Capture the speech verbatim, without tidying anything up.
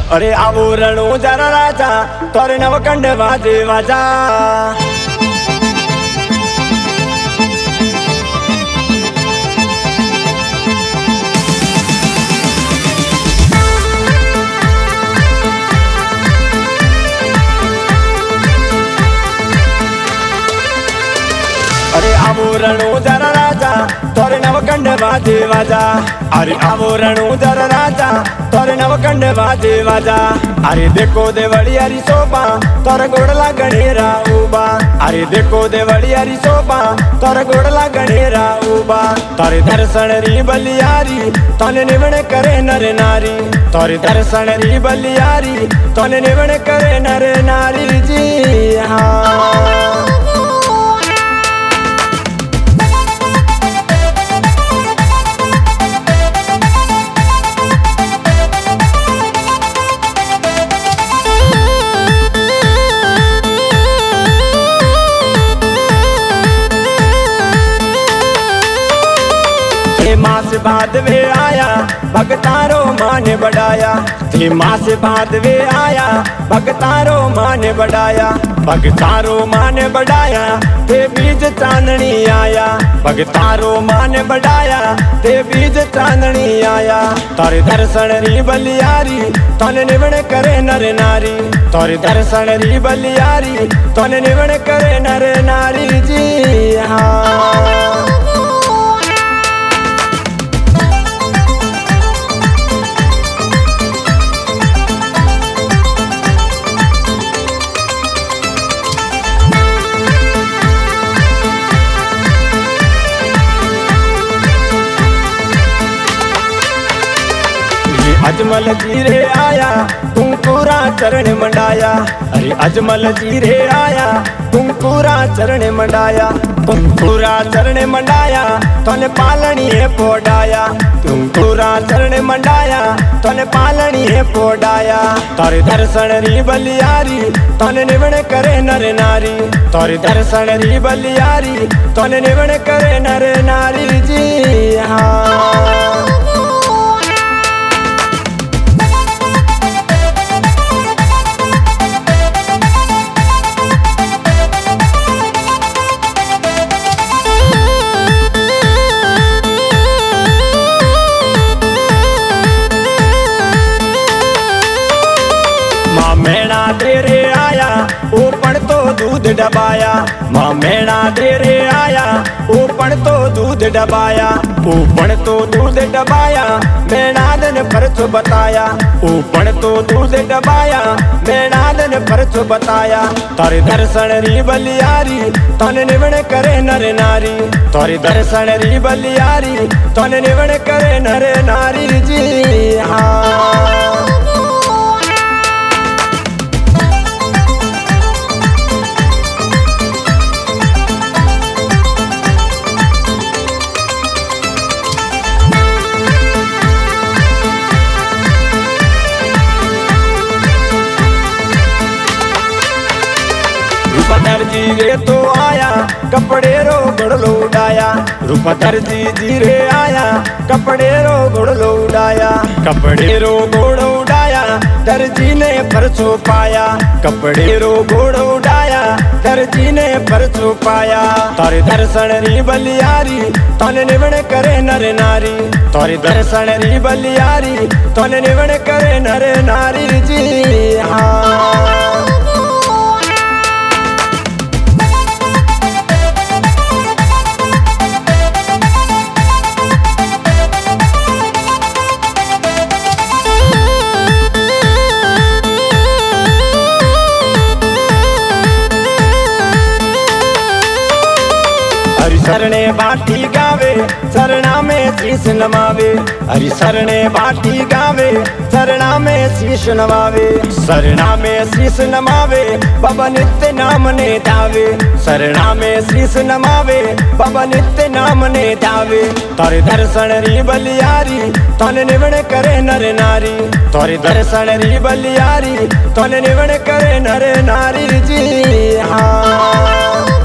अरे आवो रणो जरा राजा तोरे नवकंड वाजे वाजा। अरे आवो रणो जरा राजा तोरे नवकंड वाजे वाजा। अरे आवो रणो जरा राजा तोरे नवकंड वाजे वाजा। अरे देखो देवड़ी हरी शोभा तोर गोड़ला गणेरा उबा। अरे देखो देवड़ी हरी शोभा तोर गोड़ला गणेरा उबा। तोरे दर्शन री बलियारी तने निवण करे नर नारी। तोरे दर्शन री बलियारी तने निवण करे नर नारी जी हाँ। मास बाद वे आया भगतारो मान बढ़ाया। थे मास बाद वे आया भगतारो मान बढ़ाया। भगतारो मान बढ़ाया ते बीज चांदनी आया। भगतारो मान बढ़ाया ते बीज चांदनी आया। तोरे दर्शन री बलियारी तन निवण करे नर नारी। तोरे दर्शन री बलियारी तन निवण करे नर नारी जी हाँ। अजमल जीरे आया कुंकुरा चरण मंडाया। अरे अजमल जीरे आया कुंकुरा चरण मंडाया। कुंकुरा चरण मंडाया तने पालनी है पोडाया। कुंकुरा चरण मंडाया तने पालनी है पोडाया। तोरे दर्शन री बलियारी तने निवण करे नर नारी। तोरे दर्शन री बलियारी तने निवण करे नर नारी जी हाँ। मेणा तेरे आया ऊपर तो दूध डबाया। माँ मेणा तेरे आया ऊपर तो दूध डबाया। ऊपर तो दूध डबाया मेणादन परचो बताया। ऊपर तो दूध डबाया मेणादन परचो बताया। तोरे दर्शन री बलियारी तन निवण करे नर नारी। तोरे दर्शन री बलियारी तन निवण करे नर नारी जी हाँ। रूपधर जी रे तो आया कपड़े रो घोड़लो उड़ाया। रूपधर जी जी रे आया कपड़े रो घोड़लो उड़ाया। कपड़े रो घोड़ो उड़ाया दर्जी ने परचो पाया। कपड़े रो घोड़ो उड़ाया दर्जी ने परचो पाया। तोरे दर्शन री बलियारी तन निवण करे नर नारी। तोरे दर्शन री बलियारी तन निवण करे नर नारी जी हाँ। हरि शरणे बाटी गावे शरणा में शीश नमावे। हरि शरणे बाटी गावे शरणा में शीश नमावे। शरणा में शीश नमावे बाबा नित्य नाम ने धावे। शरणा में शीश नमावे बाबा नित्य नाम ने धावे। तोरे दर्शन री बलियारी तन निवण करे नर नारी। तोरे दर्शन री बलियारी तन निवण करे नर नारी जी हाँ।